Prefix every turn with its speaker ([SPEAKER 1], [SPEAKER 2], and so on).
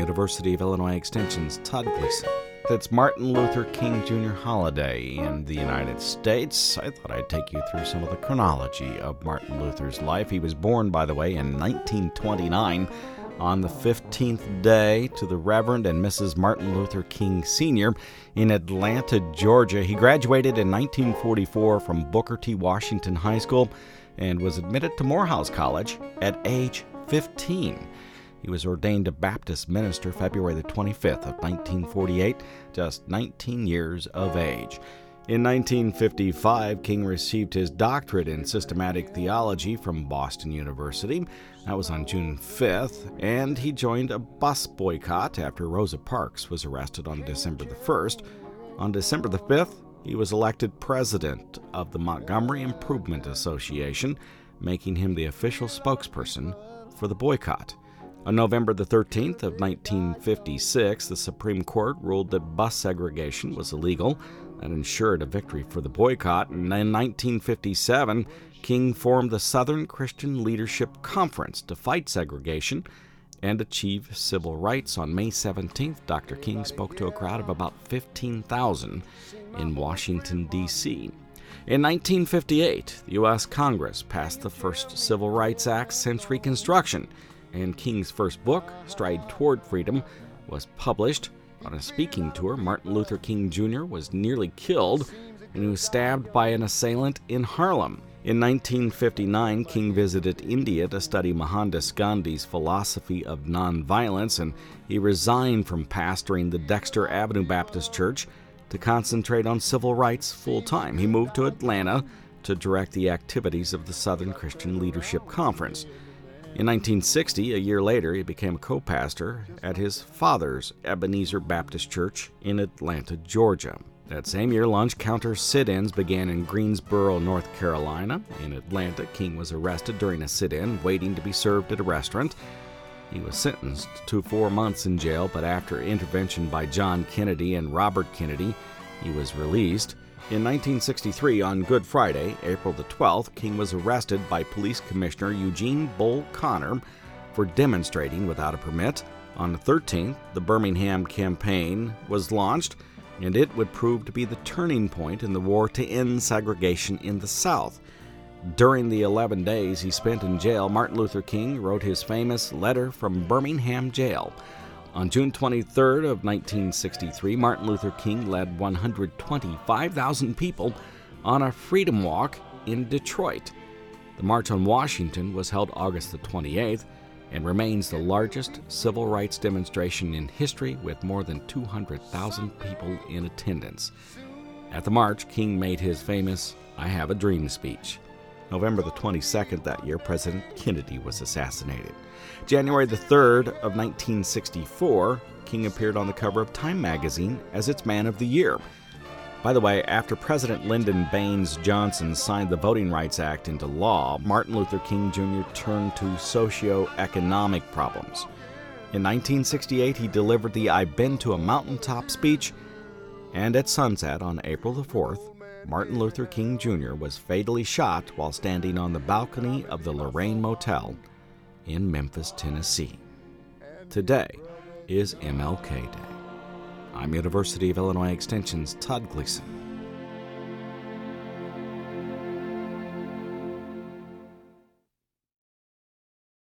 [SPEAKER 1] University of Illinois Extension's Todd Gleason. It's Martin Luther King Jr. holiday in the United States. I thought I'd take you through some of the chronology of Martin Luther's life. He was born, by the way, in 1929 on the 15th day to the Reverend and Mrs. Martin Luther King Sr. in Atlanta, Georgia. He graduated in 1944 from Booker T. Washington High School and was admitted to Morehouse College at age 15. He was ordained a Baptist minister February the 25th of 1948, just 19 years of age. In 1955, King received his doctorate in systematic theology from Boston University. That was on June 5th, and he joined a bus boycott after Rosa Parks was arrested on December the 1st. On December the 5th, he was elected president of the Montgomery Improvement Association, making him the official spokesperson for the boycott. On November the 13th of 1956, the Supreme Court ruled that bus segregation was illegal. That ensured a victory for the boycott. And in 1957, King formed the Southern Christian Leadership Conference to fight segregation and achieve civil rights. On May 17th, Dr. King spoke to a crowd of about 15,000 in Washington, D.C. In 1958, the U.S. Congress passed the first Civil Rights Act since Reconstruction, and King's first book, Stride Toward Freedom, was published. On a speaking tour, Martin Luther King Jr. was nearly killed and he was stabbed by an assailant in Harlem. In 1959, King visited India to study Mohandas Gandhi's philosophy of nonviolence, and he resigned from pastoring the Dexter Avenue Baptist Church to concentrate on civil rights full-time. He moved to Atlanta to direct the activities of the Southern Christian Leadership Conference. In 1960, a year later, he became a co-pastor at his father's Ebenezer Baptist Church in Atlanta, Georgia. That same year, lunch counter sit-ins began in Greensboro, North Carolina. In Atlanta, King was arrested during a sit-in, waiting to be served at a restaurant. He was sentenced to 4 months in jail, but after intervention by John Kennedy and Robert Kennedy, he was released. In 1963, on Good Friday, April the 12th, King was arrested by Police Commissioner Eugene Bull Connor for demonstrating without a permit. On the 13th, the Birmingham Campaign was launched, and it would prove to be the turning point in the war to end segregation in the South. During the 11 days he spent in jail, Martin Luther King wrote his famous Letter from Birmingham Jail. On June 23rd of 1963, Martin Luther King led 125,000 people on a freedom walk in Detroit. The March on Washington was held August the 28th and remains the largest civil rights demonstration in history, with more than 200,000 people in attendance. At the march, King made his famous "I Have a Dream" speech. November the 22nd that year, President Kennedy was assassinated. January the 3rd of 1964, King appeared on the cover of Time magazine as its Man of the Year. By the way, after President Lyndon Baines Johnson signed the Voting Rights Act into law, Martin Luther King Jr. turned to socio-economic problems. In 1968, he delivered the "I've Been to a Mountaintop" speech, and at sunset on April the 4th, Martin Luther King Jr. was fatally shot while standing on the balcony of the Lorraine Motel in Memphis, Tennessee. Today is MLK Day. I'm University of Illinois Extension's Todd Gleason.